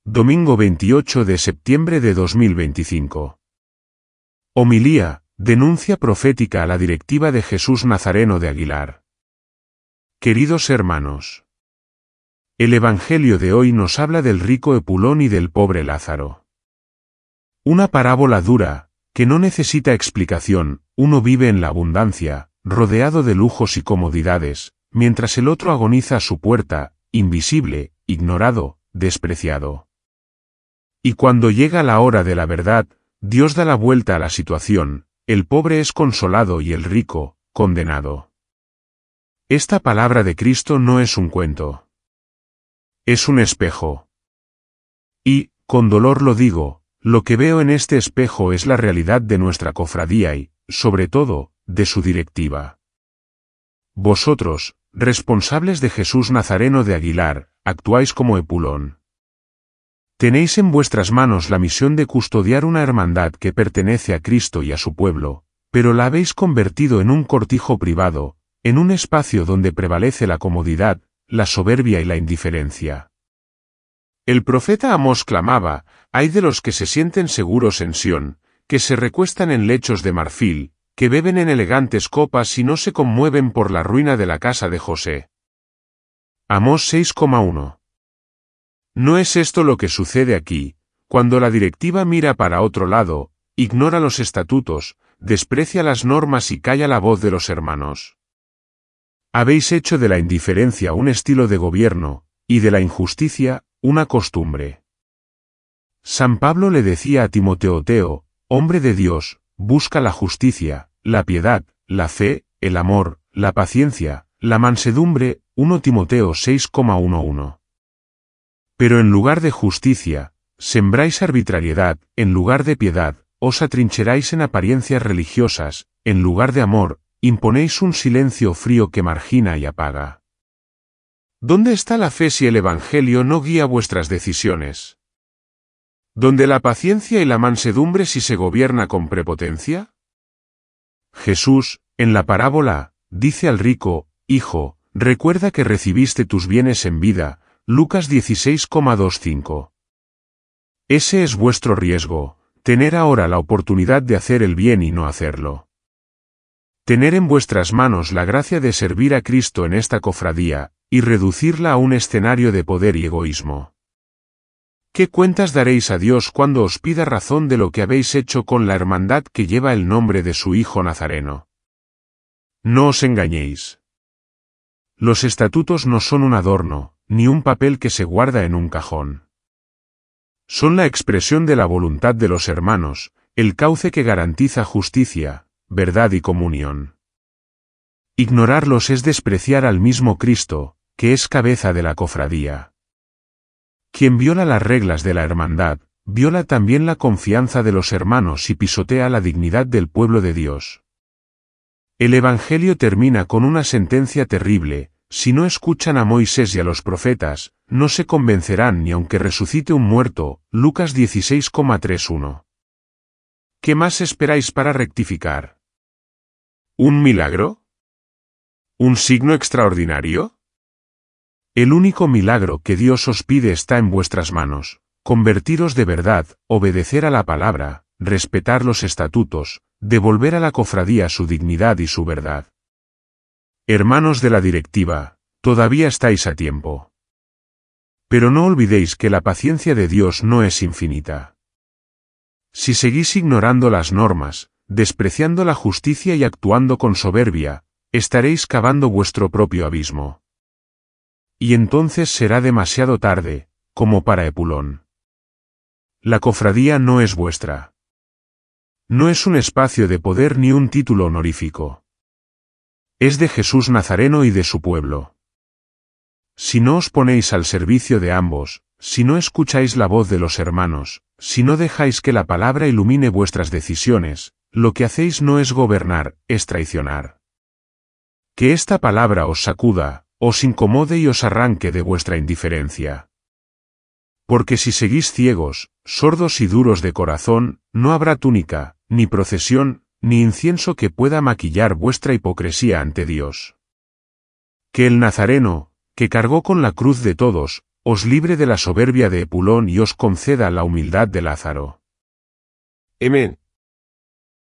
Domingo 28 de septiembre de 2025. Homilía, denuncia profética a la directiva de Jesús Nazareno de Aguilar. Queridos hermanos, el Evangelio de hoy nos habla del rico Epulón y del pobre Lázaro. Una parábola dura, que no necesita explicación. Uno vive en la abundancia, rodeado de lujos y comodidades, mientras el otro agoniza a su puerta, invisible, ignorado, despreciado. Y cuando llega la hora de la verdad, Dios da la vuelta a la situación, el pobre es consolado y el rico, condenado. Esta palabra de Cristo no es un cuento. Es un espejo. Y, con dolor lo digo, lo que veo en este espejo es la realidad de nuestra cofradía y, sobre todo, de su directiva. Vosotros, responsables de Jesús Nazareno de Aguilar, actuáis como Epulón. Tenéis en vuestras manos la misión de custodiar una hermandad que pertenece a Cristo y a su pueblo, pero la habéis convertido en un cortijo privado, en un espacio donde prevalece la comodidad, la soberbia y la indiferencia. El profeta Amós clamaba: «Ay de los que se sienten seguros en Sión, que se recuestan en lechos de marfil, que beben en elegantes copas y no se conmueven por la ruina de la casa de José». Amós 6,1. ¿No es esto lo que sucede aquí, cuando la directiva mira para otro lado, ignora los estatutos, desprecia las normas y calla la voz de los hermanos? Habéis hecho de la indiferencia un estilo de gobierno, y de la injusticia, una costumbre. San Pablo le decía a Timoteo: hombre de Dios, busca la justicia, la piedad, la fe, el amor, la paciencia, la mansedumbre. 1 Timoteo 6,11. Pero en lugar de justicia, sembráis arbitrariedad; en lugar de piedad, os atrincheráis en apariencias religiosas; en lugar de amor, imponéis un silencio frío que margina y apaga. ¿Dónde está la fe si el Evangelio no guía vuestras decisiones? ¿Dónde la paciencia y la mansedumbre si se gobierna con prepotencia? Jesús, en la parábola, dice al rico: «Hijo, recuerda que recibiste tus bienes en vida». Lucas 16,25. Ese es vuestro riesgo, tener ahora la oportunidad de hacer el bien y no hacerlo. Tener en vuestras manos la gracia de servir a Cristo en esta cofradía, y reducirla a un escenario de poder y egoísmo. ¿Qué cuentas daréis a Dios cuando os pida razón de lo que habéis hecho con la hermandad que lleva el nombre de su Hijo Nazareno? No os engañéis. Los estatutos no son un adorno, ni un papel que se guarda en un cajón. Son la expresión de la voluntad de los hermanos, el cauce que garantiza justicia, verdad y comunión. Ignorarlos es despreciar al mismo Cristo, que es cabeza de la cofradía. Quien viola las reglas de la hermandad, viola también la confianza de los hermanos y pisotea la dignidad del pueblo de Dios. El Evangelio termina con una sentencia terrible: si no escuchan a Moisés y a los profetas, no se convencerán ni aunque resucite un muerto. Lucas 16,31. ¿Qué más esperáis para rectificar? ¿Un milagro? ¿Un signo extraordinario? El único milagro que Dios os pide está en vuestras manos: convertiros de verdad, obedecer a la palabra, respetar los estatutos, devolver a la cofradía su dignidad y su verdad. Hermanos de la directiva, todavía estáis a tiempo. Pero no olvidéis que la paciencia de Dios no es infinita. Si seguís ignorando las normas, despreciando la justicia y actuando con soberbia, estaréis cavando vuestro propio abismo. Y entonces será demasiado tarde, como para Epulón. La cofradía no es vuestra. No es un espacio de poder ni un título honorífico. Es de Jesús Nazareno y de su pueblo. Si no os ponéis al servicio de ambos, si no escucháis la voz de los hermanos, si no dejáis que la palabra ilumine vuestras decisiones, lo que hacéis no es gobernar, es traicionar. Que esta palabra os sacuda, os incomode y os arranque de vuestra indiferencia. Porque si seguís ciegos, sordos y duros de corazón, no habrá túnica, ni procesión, ni incienso que pueda maquillar vuestra hipocresía ante Dios. Que el Nazareno, que cargó con la cruz de todos, os libre de la soberbia de Epulón y os conceda la humildad de Lázaro. Amen.